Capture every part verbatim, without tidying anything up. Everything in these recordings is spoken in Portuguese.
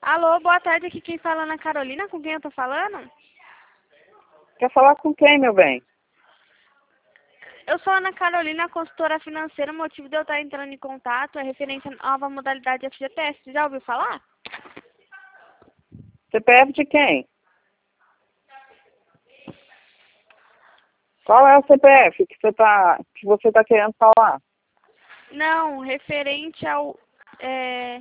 Alô, boa tarde, aqui quem fala é Ana Carolina, com quem eu tô falando? Quer falar com quem, meu bem? Eu sou a Ana Carolina, consultora financeira, o motivo de eu estar entrando em contato é referente à nova modalidade F G T S, você já ouviu falar? C P F de quem? Qual é o C P F que você tá, que você tá querendo falar? Não, referente ao é,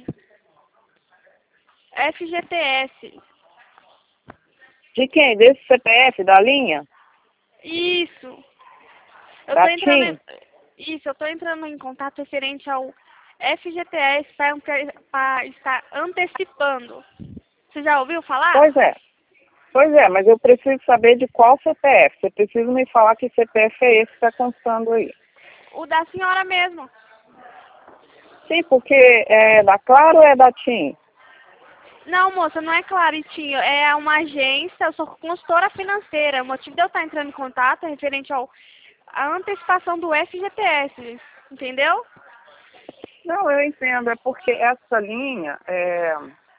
F G T S. De quem? Desse C P F, da linha? Isso. Eu Da tô entrando TIM? em, isso, eu tô entrando em contato referente ao F G T S para estar antecipando. Você já ouviu falar? Pois é. Pois é, mas eu preciso saber de qual C P F. Você precisa me falar que C P F é esse que está constando aí. O da senhora mesmo. Sim, porque é da Claro ou é da TIM? Não, moça, não é Claritinho, é uma agência, eu sou consultora financeira. O motivo de eu estar entrando em contato é referente ao a antecipação do F G T S, entendeu? Não, eu entendo. É porque essa linha, é,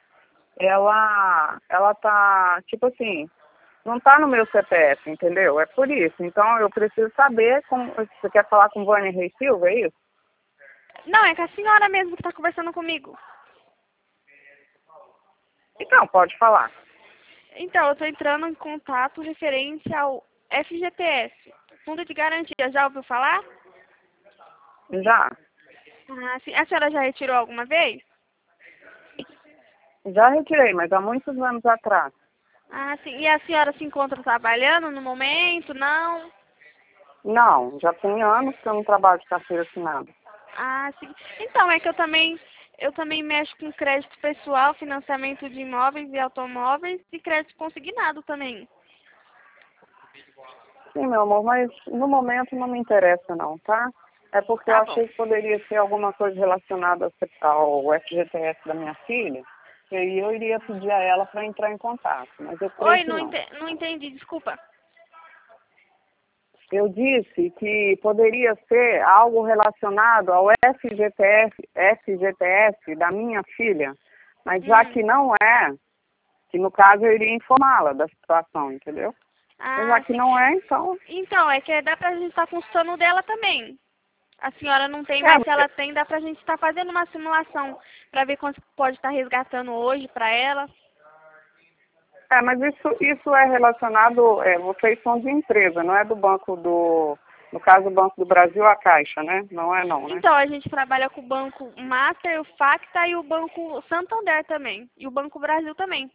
ela, ela tá, tipo assim, não tá no meu C P F, entendeu? É por isso. Então, eu preciso saber como... Você quer falar com Vânia Reis Silva, é isso? Não, é com a senhora mesmo que está conversando comigo. Então, pode falar. Então, eu estou entrando em contato referente ao F G T S, Fundo de Garantia. Já ouviu falar? Já. Ah, sim. A senhora já retirou alguma vez? Já retirei, mas há muitos anos atrás. Ah, sim. E a senhora se encontra trabalhando no momento? Não? Não, já tem anos que eu não trabalho de carteira assinada. Ah, sim. Então, é que eu também, eu também mexo com crédito pessoal, financiamento de imóveis e automóveis e crédito consignado também. Sim, meu amor, mas no momento não me interessa não, tá? É porque eu Tá bom. achei que poderia ser alguma coisa relacionada ao F G T S da minha filha, e aí eu iria pedir a ela para entrar em contato, mas eu creio Oi, que não, não. ente não entendi, desculpa. Eu disse que poderia ser algo relacionado ao F G T S, F G T S da minha filha, mas já Hum. que não é, que no caso eu iria informá-la da situação, entendeu? Mas já Ah, que sim. não é, então... Então, é que dá pra gente estar consultando o dela também. A senhora não tem, mas se É, ela tem, dá pra gente estar fazendo uma simulação pra ver quanto pode estar resgatando hoje pra ela. é mas isso, isso é relacionado, é, vocês são de empresa, não é do Banco do... No caso do Banco do Brasil, a Caixa, né? Não é não, né? Então, a gente trabalha com o Banco Master, o Facta e o Banco Santander também. E o Banco Brasil também.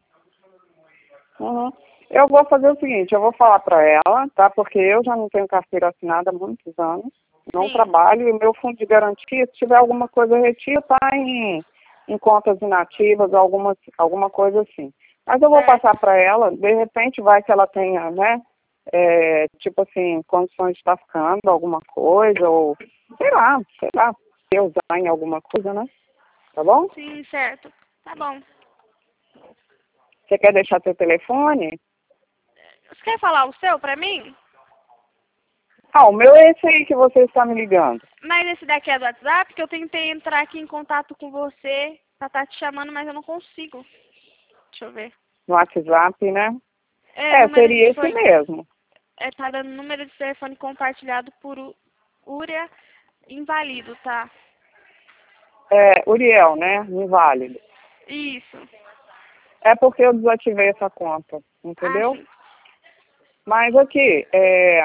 Uhum. Eu vou fazer o seguinte, eu vou falar para ela, tá? Porque eu já não tenho carteira assinada há muitos anos, não Sim. trabalho, e o meu fundo de garantia, se tiver alguma coisa retida, tá em, em contas inativas, alguma, alguma coisa assim. Mas eu vou Certo. passar para ela, de repente vai que ela tenha, né, é, tipo assim, condições de estar ficando alguma coisa, ou sei lá, sei lá, se eu usar em alguma coisa, né? Tá bom? Sim, certo. Tá bom. Você quer deixar seu telefone? Você quer falar o seu pra mim? Ah, o meu é esse aí que você está me ligando. Mas esse daqui é do WhatsApp, que eu tentei entrar aqui em contato com você pra estar te chamando, mas eu não consigo. Deixa eu ver. No WhatsApp, né? É, É, número de seria esse foi, mesmo. é, tá dando número de telefone compartilhado por U- Uria inválido, tá? É, Uriel, né? Inválido. Isso. É porque eu desativei essa conta, Ah, entendeu? sim. Mas aqui, é,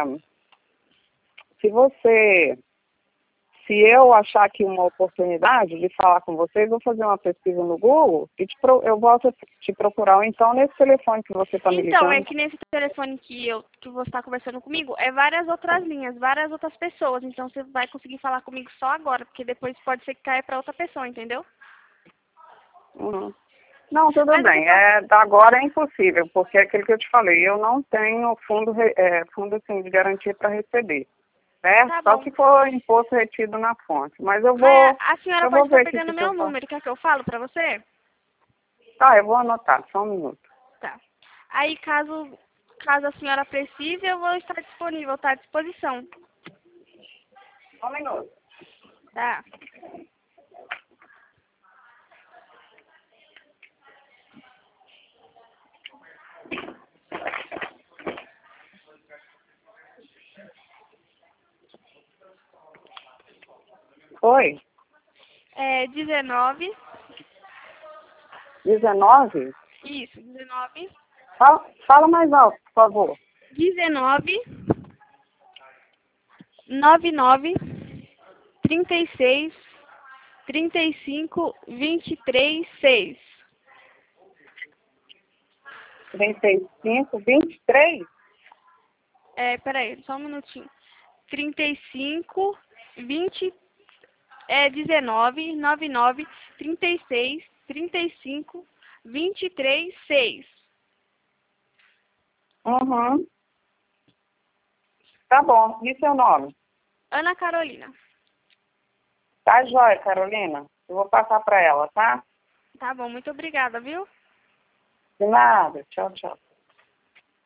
se você, se eu achar aqui uma oportunidade de falar com vocês, vou fazer uma pesquisa no Google e te pro- eu volto a te procurar, ou então nesse telefone que você está me Então, é ligando. que nesse telefone que eu que você está conversando comigo, é várias outras linhas, várias outras pessoas. Então você vai conseguir falar comigo só agora, porque depois pode ser que caia para outra pessoa, entendeu? Uhum. Não, tudo Mas o que bem. que eu... É, agora é impossível, porque é aquilo que eu te falei, eu não tenho fundo, re- é, fundo assim, de garantia para receber, certo? Tá Só bom. se for imposto retido na fonte. Mas eu Mas vou, a senhora eu pode vou estar ver aqui pegando o que eu meu faço. número, quer que eu falo para você? Tá, eu vou anotar, só um minuto. Tá. Aí, caso, caso a senhora precise, eu vou estar disponível, tá à disposição. Só um minuto. Tá. Oi? É dezenove. dezenove? Isso, dezenove. Fala, fala mais alto, por favor. dezenove. noventa e nove. trinta e seis. trinta e cinco. vinte e três, seis. trinta e cinco, vinte e três? É, peraí, só um minutinho. trinta e cinco, vinte, é, dezenove, noventa e nove, trinta e seis, trinta e cinco, vinte e três, seis. Uhum. Tá bom. E seu nome? Ana Carolina. Tá jóia, Carolina. Eu vou passar para ela, tá? Tá bom, muito obrigada, viu? De nada. Tchau, tchau.